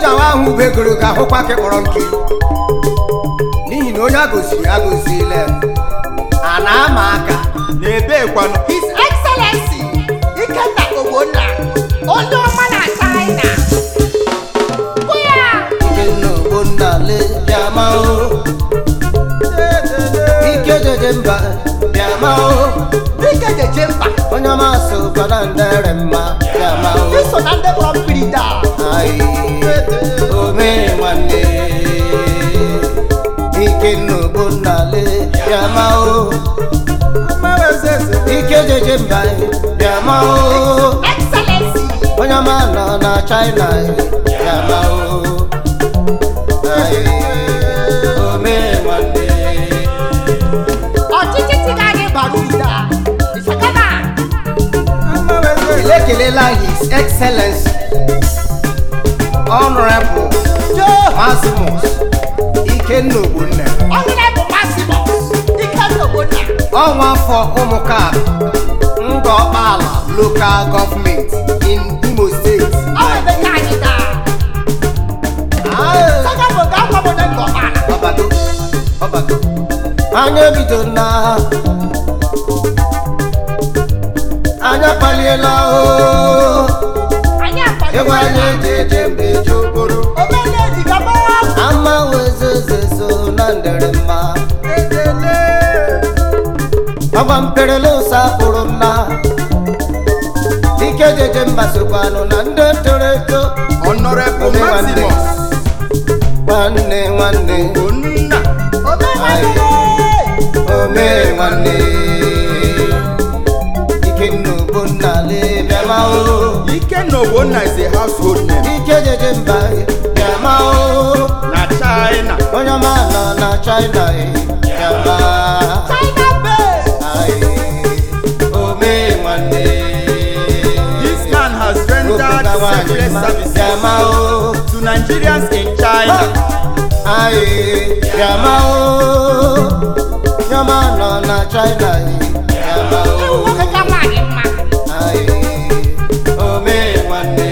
jawa ahụ begoro ga-ahụkwa ka kpọrọ nkiri n'ihi na onye agoziri agozile a na-ama aka n'ebe kwanụ His Excellency Ikenna Ogbonna onye ọma na China. Kwụya! Ikenna Ogbonna le bịama o Ike jeje mba bịama o Ike jeje mba onye ọma so kọna ndere mma bịama o iso na ndị kpọrọ mmiri daa. Ai ome nwanne Ikenna Ogbonna le bịama o Ike jeje mba bịama o Excellency onye ọma nọ na China bịama o Ai ome nwanne ọchịchị tiga gị bara ụda Isakana. Elekelela His Excellency Honorable Maximus Ikenna Ogbonna Honorable Maximus Ikenna Ogbonna ọnwa afọ ụmụka Ngọkpala Local Government in Imo State. ọ ebe ka anyị daa. Saka bụ ga akwa bụ na Ngọkpala. Ọbado anya ebido na anya kpaliela o Anyị egwu akwadola. anya eji eje mbe eji okporo Omele digaba. ama wezezezo na ndere mma ọgba mperele ụsa kpụrụ nna Ike jeje mba sokwanụ na ndị toro eto Honorable Ome Maximus nwanne nwanne Ogbonna ome nwanne Ikenna Ogbonna le bịama o Ikenna Ogbonna is a household name Ike jeje mba bịama o na China. onye ọma nọ na China bịama China Bay. Ai ome nwanne This man has rendered selfless services bịama o to Nigerians in China. Ai bịama o onye ọma nọ na China bịama Ewu o nwoke ka nwaanyị mma. Ai ome nwanne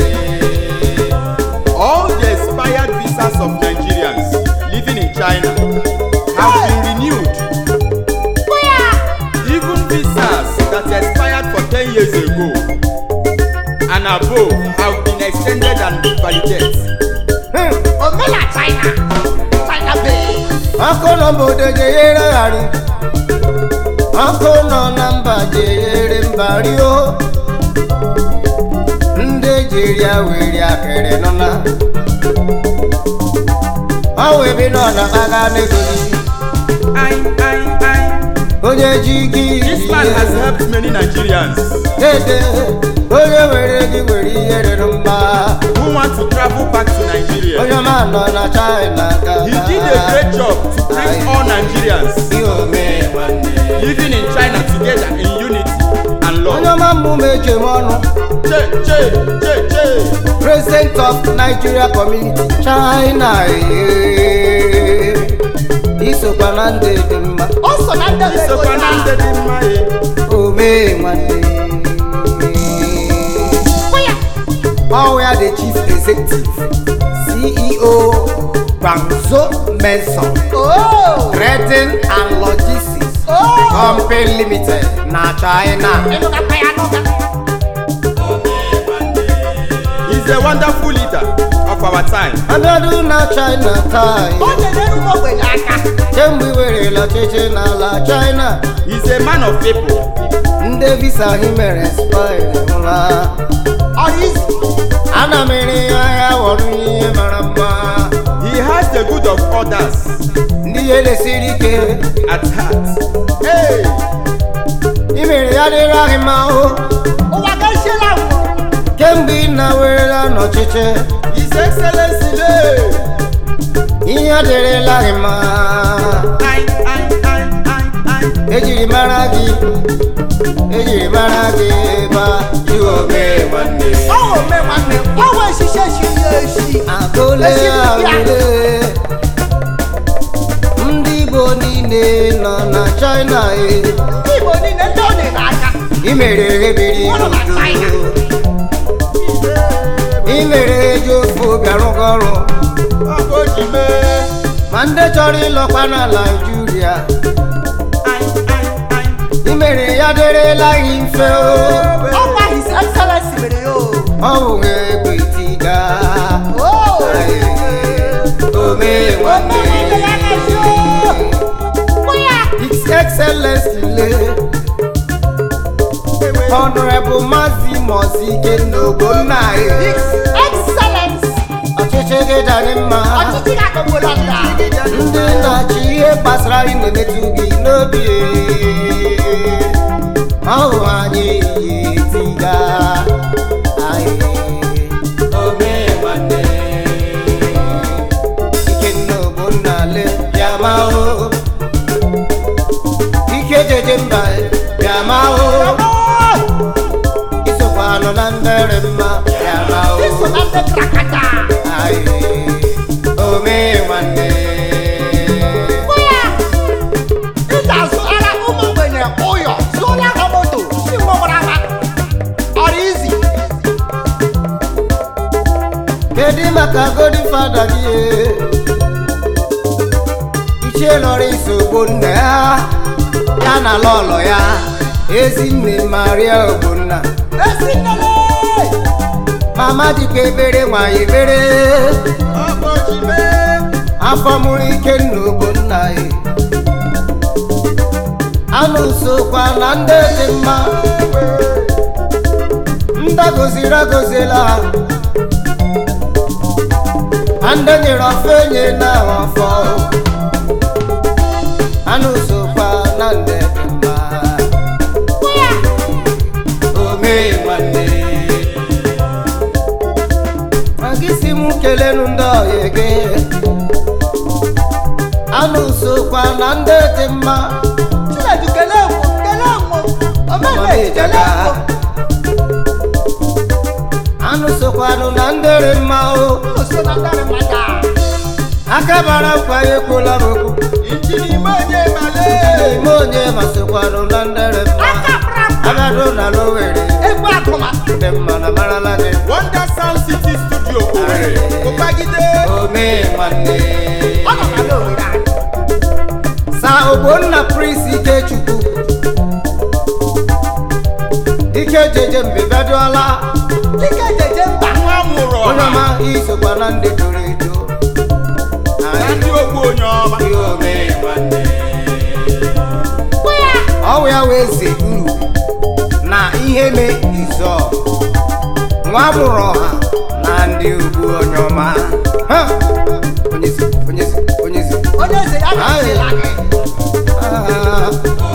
All the expired visas of Nigerians living in China have been renewed. Kwụya! Even visas that expired for 10 years ago and above have been extended and validated. Omela China. China Bay. ọkụ nọ mbodo jeyere ghari ọkụ nọ na mba jeyere mba rio ndị ejiri aweri akịrị nọ na ọwa ebe nọ na kpaga n'egozi onye ji gị This man has helped many Nigerians dede onye were gị were ihe rere mma who want to travel back to Nigeria. onye ọma nọ na China ga He did a great job to bring all Nigerians ihe ome nwanne living in China together in unity and onye love. ọma mmụ m eche m ọnụ Che, che, che, che. President of Nigeria Community China isokwa na ndị dị mma O so na ndị Isokwa na ndị dị mma ye. ome nwanne Kwụya! ọwụya the chief executive CEO Guangzhou Maison Oh! Trading and Logistics Oh! Company Limited na China. Ịnụgakwa ya n'ụga. He's a wonderful leader of our time. Abịadu na China taa Ọ na-enyere ụmụ ogbenye aka. kemgbe iwerela ọchịchị n'ala China He's a man of people. ndị visa hi mere expire nwụla Ọ dị izi. ana m ere ahịa wọrụ ihe mara mma He has the good of others ndị ihe lesiri ike at heart. Hey, imere ya dịrị ahị mma o Ụwa ga-esiela nwụ. kemgbe ị na-werela n'ọchịchị His Excellency Lay. ihe adịrịla gị mma ejiri mara gị ba iwe nwanne Ọ wụ ome nwanne. Ọ wụ eshishi eshiri eshi. agụle agụle ndị Igbo niile nọ na China Ndị Igbo niile ndị ọ dị n'aka. imere ebiri Ụlọ na China. imere eji ofu bịarụgo ọrụ ọkụ ji mee ma ndị chọrọ ịlọkwa na Naịjirịa imere ya dịrịla gị mfe ọkwa His Excellency mere ya ọ bụ egbe tiga o ome nwanne His Excellency le Honorable Mazi Mozike n'Ogbonna His Excellency ọchịchị gị dara mma ọchịchị ga-akọgbuola nda ndị na-achị ihe gbasara gị na-emetụ gị n'obi ọhụ anyị yi tiga ome nwanne ike n'Ogbonna le bịa ma o ike jeje mba bịa ma o isokwa nọ na ndere mma bịa ma o iso na ndị krakata ome nwanne ị ga-azụ ara ụmụ ogbenye ụyọ zụọla ha moto si mgbọgbara ha ọrụ izi kedu maka Golden Father gị Ichie Lawrence Ogbonna ya na lọlọ ya Ezinne Maria Ogbonna Ezinne mama dịka ebere nwanyị ebere ọkụ ji mee afọ mụrụ Ikenna Ogbonna anụ sokwa na ndị dị mma ndị goziri agozila ndị nyere ọfọ enye na ọfọ anụ sokwa na ndị dị mma ome nwanne maka isi m kelenu ndị ọyị gị anụ sokwa na ndị dị mma Chinedu kelee mụ omeme kelee mụ anụ sokwanụ na ndịrị mma o so na ndị mmadụ aka bara nkwa ya ekwula m okwu injiri ime onye male ime onye ma sokwanụ na ndịrị mma aka prapra agado na n'Owerri egwu agụma ndị mma na marala gị Wonder Sound City Studio Owerri ụkpagide ome nwanne ọ nọ na n'Owerri anyị. sa Ogbonna Prince Ikechukwu ike jeje mbe bịaduola Dike jeje mba nwa mụrụ onye ọha ọma isokwa na ndị toro eto na ndị ogbu onye ọma ome nwanne ọwụ ya wee ze uru na ihe me izo nwa mụrụ ọha na ndị ugwu onye ọma ha onyezi onyezi onyezi onye eze ya na-esila gị ah.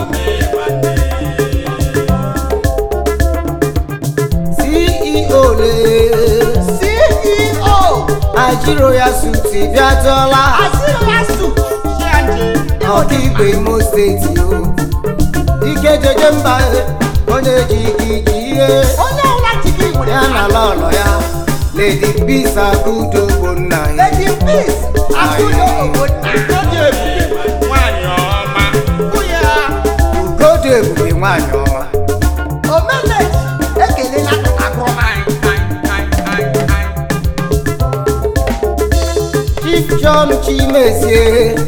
CEO le CEO ajiro ya suti bịatọla asịrị ya su ọkaikpe Imo steeti o ike jeje mba onye ji ike ihe onye ọbụla ji gị nwere ya na lọlọ ya Lady Peace Akudo Ogbonna Lady Peace Akudo Ogbonna onye ebube nwanyị ọma nwunye ha Ugodo Ebube nwanyị ọma omeneji ekelela agụrụma Chief John Chimezie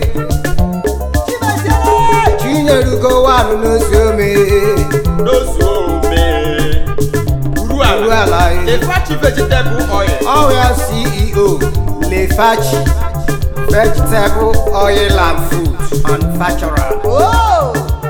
Chimeziere Chinyerugo wanụ n'ozi ome n'ozu ome uru uru ala ala Efachi vegetable oil ọrịa CEO Lefachi Vegetable Oil and Food Manufacturer ooo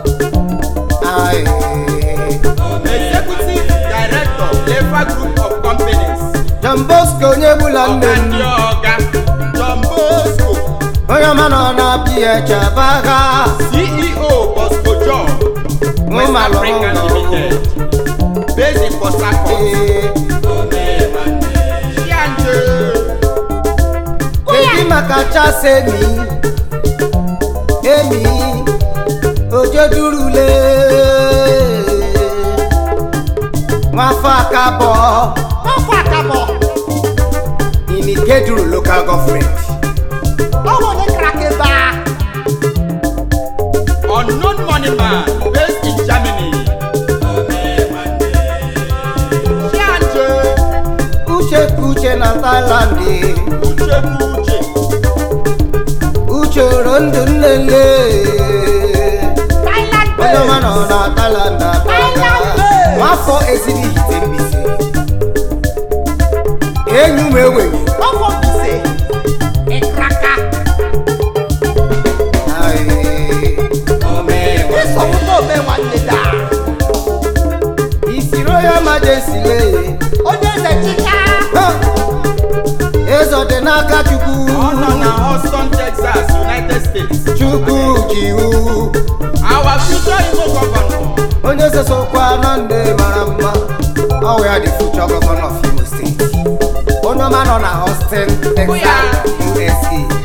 Executive Director Lefa Group of Companies John Bosco onye bụla nne ọga m ndị ọga John Bosco onye ọma nọ na Biachabaga CEO Bosco John West Ụmalụ African ụlọ. Limited based in Port Harcourt Chianje Kedu maka Chasemi Emi Ojedurule nwafọ akabọ ọkwa akabọ Inikeduru Local Government ọnwụ onye kara aka ebe a unknown money man based in Germany Chianje Ucheku Uche na Thailand. Uche oro ndụ nnele. Onye ọma nọ na Thailand ataka. Nwafọ eziri ite mbise. Enyu m ewenye. Ọfọ mbise. Ịkraka. Ịsọpụta ome nwanne daa. Isi Royal Majesty lee. Onye eze chika. Eze dị n'aka Chukwu. Ọ nọ na Houston, Texas, United States. Chukwu jiwu. Our future Igbo governor. Onye eze sokwa na ndị mara mma. Ọ ya dị future governor of Imo State. Onye ọma nọ na Austin, Texas, USA.